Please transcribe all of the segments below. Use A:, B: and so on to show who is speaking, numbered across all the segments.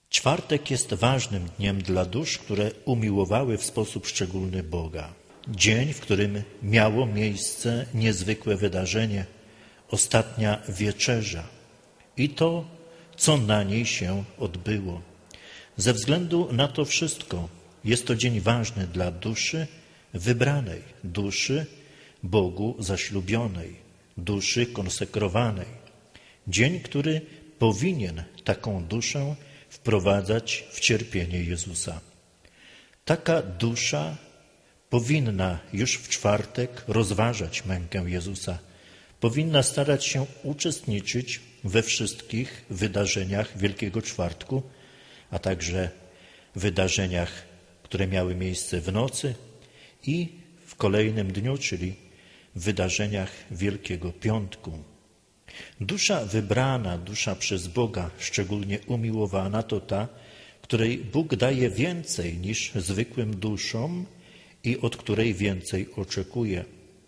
A: Czwartek jest ważnym dniem dla dusz, które umiłowały w sposób szczególny Boga. Dzień, w którym miało miejsce niezwykłe wydarzenie, ostatnia wieczerza i to, co na niej się odbyło. Ze względu na to wszystko jest to dzień ważny dla duszy wybranej, duszy Bogu zaślubionej, duszy konsekrowanej. Dzień, który powinien taką duszę wprowadzać w cierpienie Jezusa. Taka dusza powinna już w czwartek rozważać mękę Jezusa. Powinna starać się uczestniczyć we wszystkich wydarzeniach Wielkiego Czwartku, a także wydarzeniach, które miały miejsce w nocy i w kolejnym dniu, czyli w wydarzeniach Wielkiego Piątku. Dusza wybrana, dusza przez Boga szczególnie umiłowana to ta, której Bóg daje więcej niż zwykłym duszom i od której więcej oczekuje.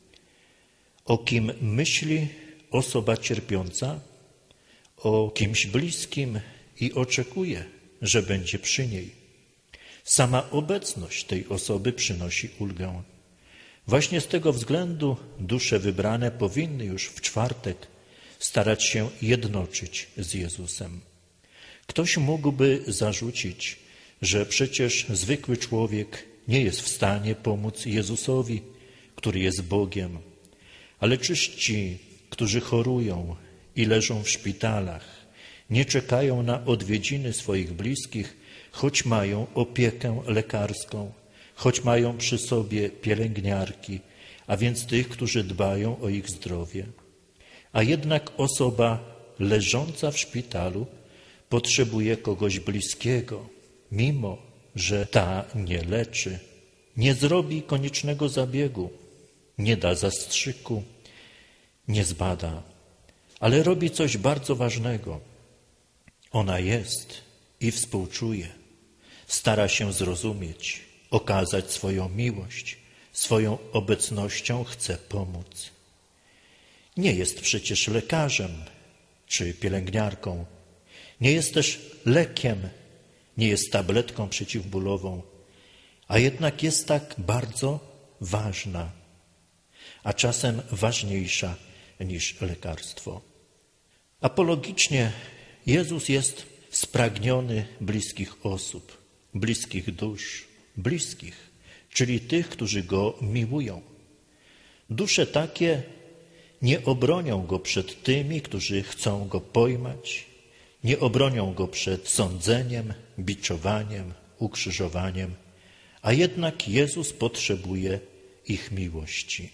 A: O kim myśli osoba cierpiąca? O kimś bliskim i oczekuje, że będzie przy niej. Sama obecność tej osoby przynosi ulgę. Właśnie z tego względu dusze wybrane powinny już w czwartek starać się jednoczyć z Jezusem. Ktoś mógłby zarzucić, że przecież zwykły człowiek nie jest w stanie pomóc Jezusowi, który jest Bogiem. Ale czyż ci, którzy chorują i leżą w szpitalach, nie czekają na odwiedziny swoich bliskich, choć mają opiekę lekarską, choć mają przy sobie pielęgniarki, a więc tych, którzy dbają o ich zdrowie? A jednak osoba leżąca w szpitalu potrzebuje kogoś bliskiego, mimo że ta nie leczy, nie zrobi koniecznego zabiegu, nie da zastrzyku, nie zbada, ale robi coś bardzo ważnego. Ona jest i współczuje, stara się zrozumieć, okazać swoją miłość, swoją obecnością chce pomóc. Nie jest przecież lekarzem czy pielęgniarką, nie jest też lekiem, nie jest tabletką przeciwbólową, a jednak jest tak bardzo ważna, a czasem ważniejsza niż lekarstwo. Apologicznie Jezus jest spragniony bliskich osób, bliskich dusz, bliskich, czyli tych, którzy Go miłują. Dusze takie nie obronią Go przed tymi, którzy chcą Go pojmać, nie obronią Go przed sądzeniem, biczowaniem, ukrzyżowaniem, a jednak Jezus potrzebuje ich miłości.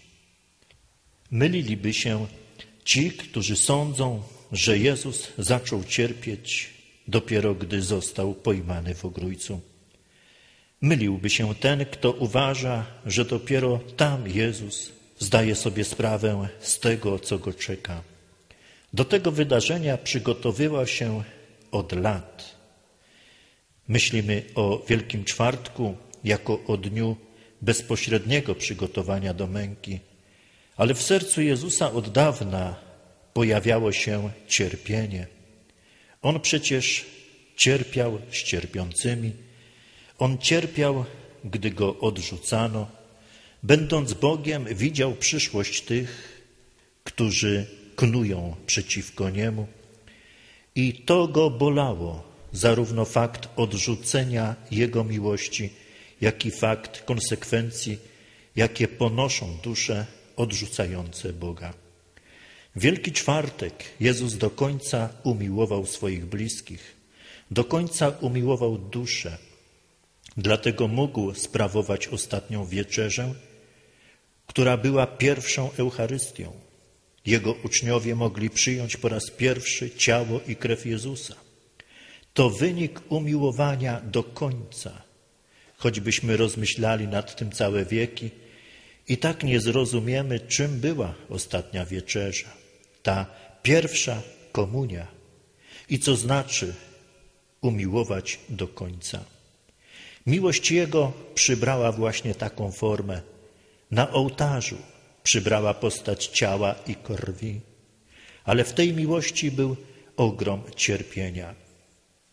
A: Myliliby się ci, którzy sądzą, że Jezus zaczął cierpieć dopiero gdy został pojmany w ogrójcu. Myliłby się ten, kto uważa, że dopiero tam Jezus zdaje sobie sprawę z tego, co go czeka. Do tego wydarzenia przygotowywał się od lat. Myślimy o Wielkim Czwartku jako o dniu bezpośredniego przygotowania do męki, ale w sercu Jezusa od dawna pojawiało się cierpienie. On przecież cierpiał z cierpiącymi. On cierpiał, gdy Go odrzucano. Będąc Bogiem, widział przyszłość tych, którzy knują przeciwko Niemu. I to Go bolało, zarówno fakt odrzucenia Jego miłości, jak i fakt konsekwencji, jakie ponoszą dusze odrzucające Boga. Wielki Czwartek Jezus do końca umiłował swoich bliskich, do końca umiłował duszę. Dlatego mógł sprawować ostatnią wieczerzę, która była pierwszą Eucharystią. Jego uczniowie mogli przyjąć po raz pierwszy ciało i krew Jezusa. To wynik umiłowania do końca. Choćbyśmy rozmyślali nad tym całe wieki, i tak nie zrozumiemy, czym była ostatnia wieczerza, ta pierwsza komunia i co znaczy umiłować do końca. Miłość Jego przybrała właśnie taką formę. Na ołtarzu przybrała postać ciała i krwi, ale w tej miłości był ogrom cierpienia.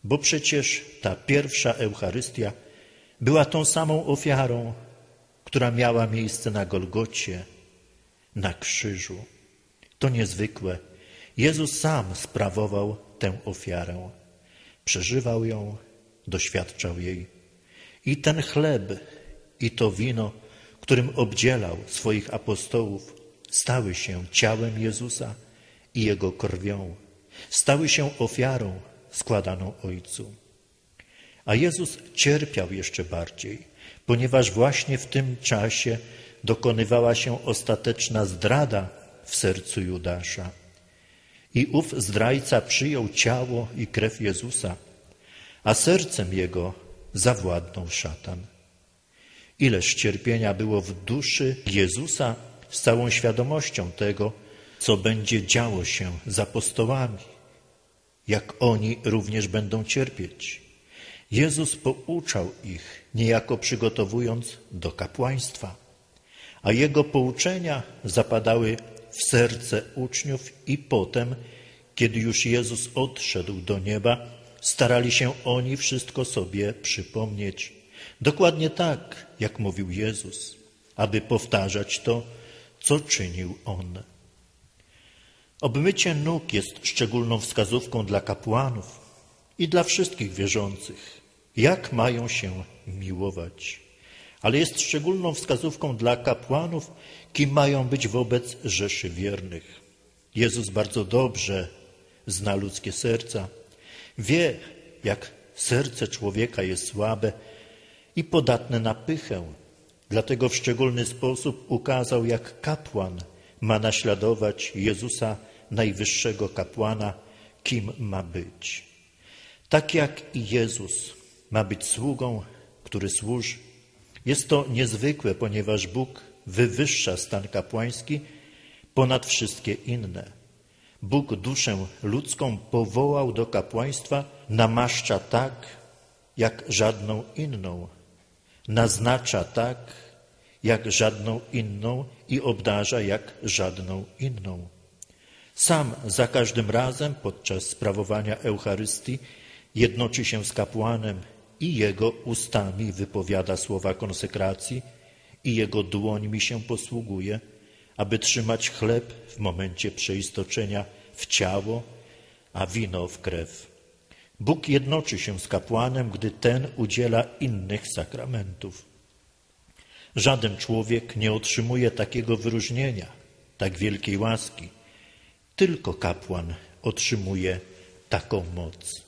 A: bo przecież ta pierwsza Eucharystia była tą samą ofiarą, która miała miejsce na Golgocie, na krzyżu. To niezwykłe. Jezus sam sprawował tę ofiarę. Przeżywał ją, doświadczał jej. I ten chleb, i to wino, którym obdzielał swoich apostołów, stały się ciałem Jezusa i Jego krwią. Stały się ofiarą składaną Ojcu. A Jezus cierpiał jeszcze bardziej, ponieważ właśnie w tym czasie dokonywała się ostateczna zdrada w sercu Judasza. I ów zdrajca przyjął ciało i krew Jezusa, a sercem jego zawładnął szatan. Ileż cierpienia było w duszy Jezusa z całą świadomością tego, co będzie działo się z apostołami, jak oni również będą cierpieć. Jezus pouczał ich, niejako przygotowując do kapłaństwa, a Jego pouczenia zapadały w serce uczniów i potem, kiedy już Jezus odszedł do nieba, starali się oni wszystko sobie przypomnieć. Dokładnie tak, jak mówił Jezus, aby powtarzać to, co czynił On. Obmycie nóg jest szczególną wskazówką dla kapłanów i dla wszystkich wierzących, jak mają się miłować. Ale jest szczególną wskazówką dla kapłanów, kim mają być wobec rzeszy wiernych. Jezus bardzo dobrze zna ludzkie serca. Wie, jak serce człowieka jest słabe i podatne na pychę. Dlatego w szczególny sposób ukazał, jak kapłan ma naśladować Jezusa, najwyższego kapłana, kim ma być. Tak jak i Jezus ma być sługą, który służy. Jest to niezwykłe, ponieważ Bóg wywyższa stan kapłański ponad wszystkie inne. Bóg duszę ludzką powołał do kapłaństwa, namaszcza tak, jak żadną inną. Naznacza tak, jak żadną inną i obdarza jak żadną inną. Sam za każdym razem podczas sprawowania Eucharystii jednoczy się z kapłanem i jego ustami wypowiada słowa konsekracji i jego dłońmi się posługuje, aby trzymać chleb w momencie przeistoczenia w ciało, a wino w krew. Bóg jednoczy się z kapłanem, gdy ten udziela innych sakramentów. Żaden człowiek nie otrzymuje takiego wyróżnienia, tak wielkiej łaski. Tylko kapłan otrzymuje taką moc.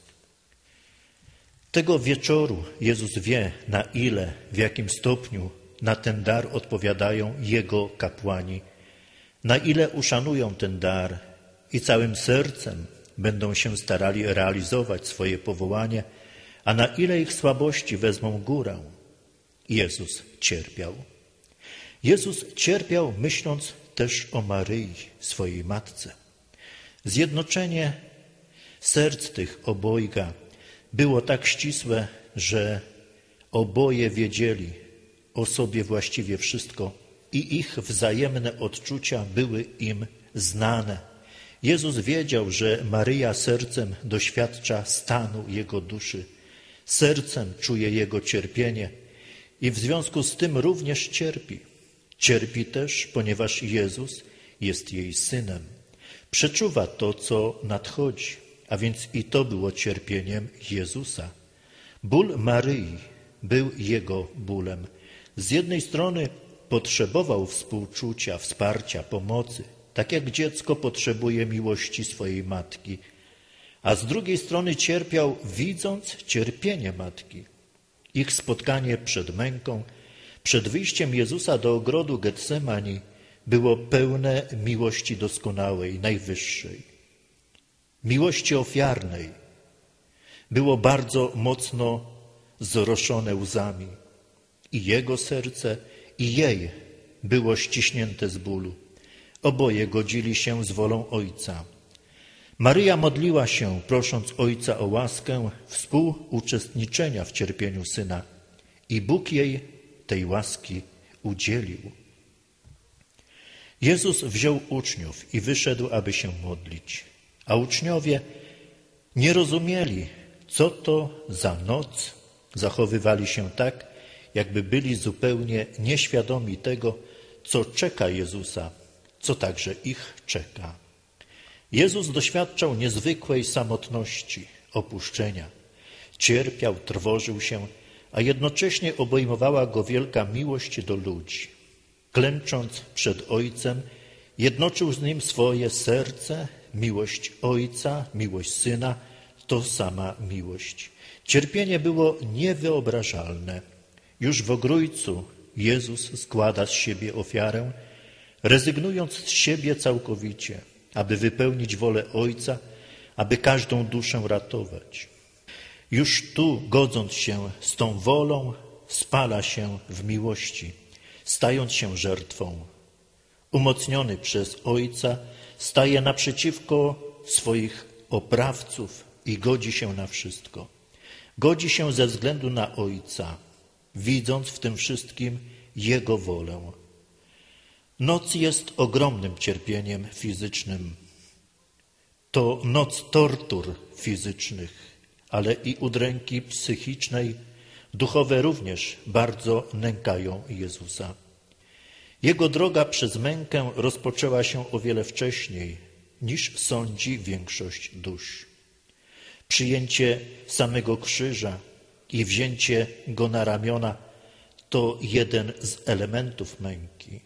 A: Tego wieczoru Jezus wie, na ile, w jakim stopniu na ten dar odpowiadają Jego kapłani, na ile uszanują ten dar i całym sercem będą się starali realizować swoje powołanie, a na ile ich słabości wezmą górę. Jezus cierpiał. Jezus cierpiał, myśląc też o Maryi, swojej matce. Zjednoczenie serc tych obojga było tak ścisłe, że oboje wiedzieli o sobie właściwie wszystko i ich wzajemne odczucia były im znane. Jezus wiedział, że Maryja sercem doświadcza stanu Jego duszy, sercem czuje Jego cierpienie i w związku z tym również cierpi. Cierpi też, ponieważ Jezus jest jej Synem. Przeczuwa to, co nadchodzi, a więc i to było cierpieniem Jezusa. Ból Maryi był Jego bólem. Z jednej strony potrzebował współczucia, wsparcia, pomocy, tak jak dziecko potrzebuje miłości swojej matki, a z drugiej strony cierpiał, widząc cierpienie matki. Ich spotkanie przed męką, przed wyjściem Jezusa do ogrodu Getsemani było pełne miłości doskonałej, najwyższej. Miłości ofiarnej. Było bardzo mocno zroszone łzami. I jego serce, i jej było ściśnięte z bólu. Oboje godzili się z wolą Ojca. Maryja modliła się, prosząc Ojca o łaskę współuczestniczenia w cierpieniu Syna. I Bóg jej tej łaski udzielił. Jezus wziął uczniów i wyszedł, aby się modlić. A uczniowie nie rozumieli, co to za noc, zachowywali się tak, jakby byli zupełnie nieświadomi tego, co czeka Jezusa, co także ich czeka. Jezus doświadczał niezwykłej samotności, opuszczenia. Cierpiał, trwożył się, a jednocześnie obejmowała go wielka miłość do ludzi. Klęcząc przed Ojcem, jednoczył z Nim swoje serce, miłość Ojca, miłość Syna, to sama miłość. Cierpienie było niewyobrażalne. Już w Ogrójcu Jezus składa z siebie ofiarę, rezygnując z siebie całkowicie, aby wypełnić wolę Ojca, aby każdą duszę ratować. Już tu, godząc się z tą wolą, spala się w miłości, stając się żertwą. Umocniony przez Ojca, staje naprzeciwko swoich oprawców i godzi się na wszystko. Godzi się ze względu na Ojca, widząc w tym wszystkim Jego wolę. Noc jest ogromnym cierpieniem fizycznym. To noc tortur fizycznych, ale i udręki psychicznej, duchowe również bardzo nękają Jezusa. Jego droga przez mękę rozpoczęła się o wiele wcześniej, niż sądzi większość dusz. Przyjęcie samego krzyża i wzięcie go na ramiona to jeden z elementów męki.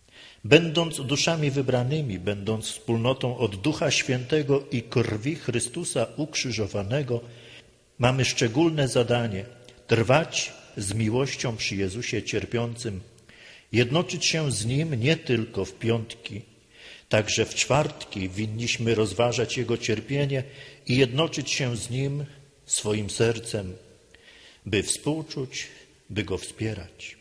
A: Będąc duszami wybranymi, będąc wspólnotą od Ducha Świętego i krwi Chrystusa ukrzyżowanego, mamy szczególne zadanie trwać z miłością przy Jezusie cierpiącym, jednoczyć się z Nim nie tylko w piątki, także w czwartki winniśmy rozważać Jego cierpienie i jednoczyć się z Nim swoim sercem, by współczuć, by Go wspierać.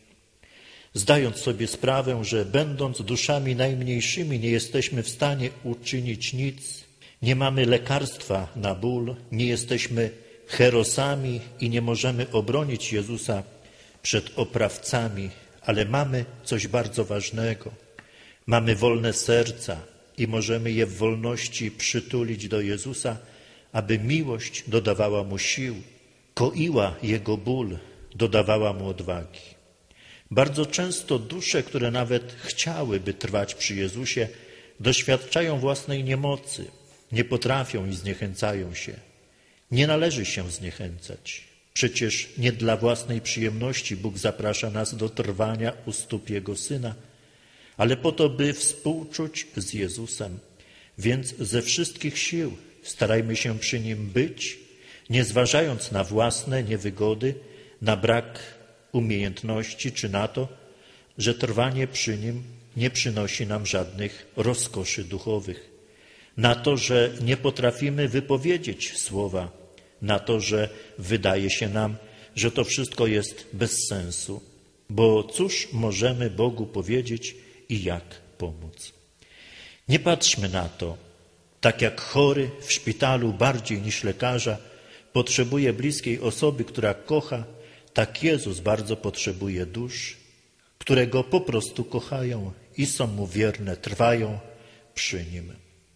A: Zdając sobie sprawę, że będąc duszami najmniejszymi nie jesteśmy w stanie uczynić nic, nie mamy lekarstwa na ból, nie jesteśmy herosami i nie możemy obronić Jezusa przed oprawcami, ale mamy coś bardzo ważnego. Mamy wolne serca i możemy je w wolności przytulić do Jezusa, aby miłość dodawała Mu sił, koiła Jego ból, dodawała Mu odwagi. Bardzo często dusze, które nawet chciałyby trwać przy Jezusie, doświadczają własnej niemocy, nie potrafią i zniechęcają się. Nie należy się zniechęcać. Przecież nie dla własnej przyjemności Bóg zaprasza nas do trwania u stóp Jego Syna, ale po to, by współczuć z Jezusem. Więc ze wszystkich sił starajmy się przy Nim być, nie zważając na własne niewygody, na brak umiejętności czy na to, że trwanie przy Nim nie przynosi nam żadnych rozkoszy duchowych, na to, że nie potrafimy wypowiedzieć słowa, na to, że wydaje się nam, że to wszystko jest bez sensu, bo cóż możemy Bogu powiedzieć i jak pomóc. Nie patrzmy na to, tak jak chory w szpitalu bardziej niż lekarza potrzebuje bliskiej osoby, która kocha, tak Jezus bardzo potrzebuje dusz, które Go po prostu kochają i są Mu wierne, trwają przy Nim.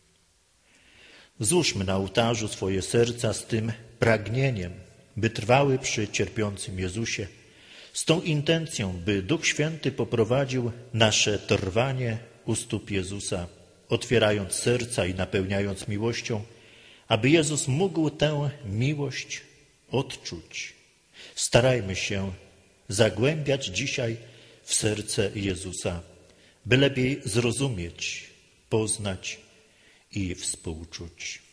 A: Złóżmy na ołtarzu swoje serca z tym pragnieniem, by trwały przy cierpiącym Jezusie, z tą intencją, by Duch Święty poprowadził nasze trwanie u stóp Jezusa, otwierając serca i napełniając miłością, aby Jezus mógł tę miłość odczuć. Starajmy się zagłębiać dzisiaj w serce Jezusa, by lepiej zrozumieć, poznać i współczuć.